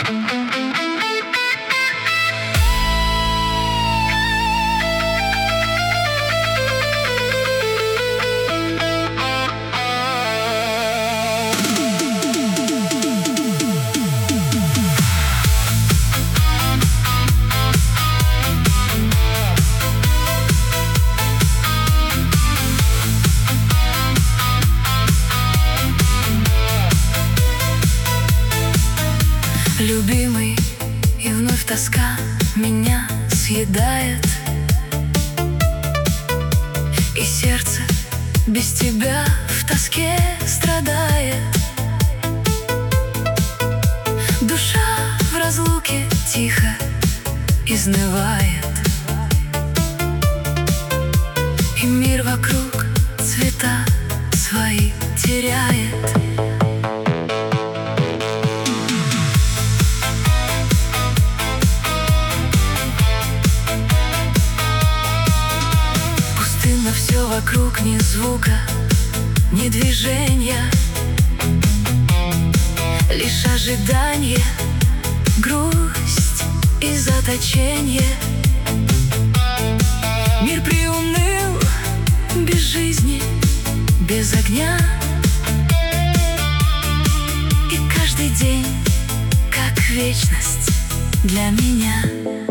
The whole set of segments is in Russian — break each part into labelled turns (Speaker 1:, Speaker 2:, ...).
Speaker 1: Любимый, и вновь тоска меня съедает, и сердце без тебя в тоске страдает. Душа в разлуке тихо изнывает, и мир вокруг цвета свои теряет. Все вокруг, ни звука, ни движения, лишь ожидание, грусть и заточение. Мир приуныл без жизни, без огня, и каждый день как вечность для меня.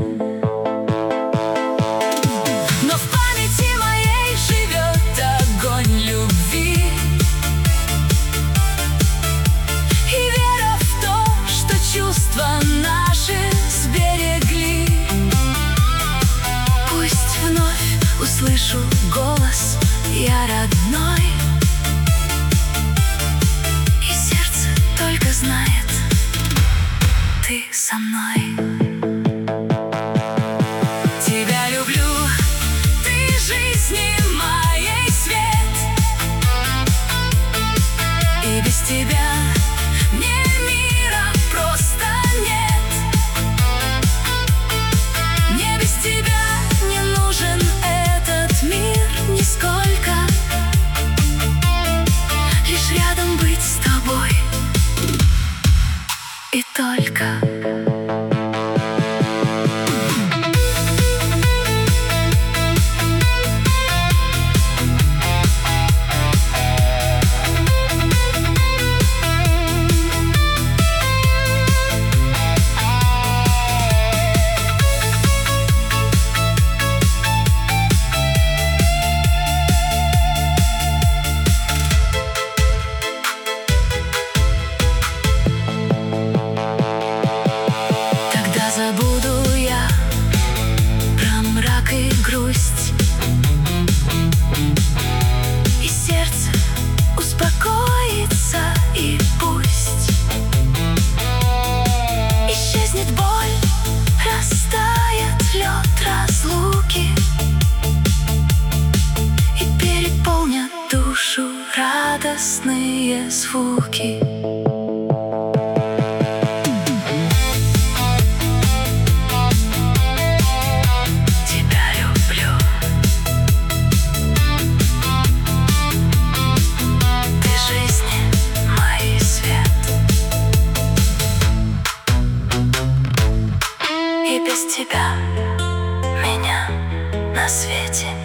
Speaker 1: Наши сберегли. Пусть вновь услышу голос я родной, и сердце только знает, ты со мной. Тебя люблю, ты жизни моей свет, и без тебя и только. Забуду я про мрак и грусть, и сердце успокоится, и пусть исчезнет боль, растает лед разлуки, и переполнят душу радостные звуки. И без тебя меня на свете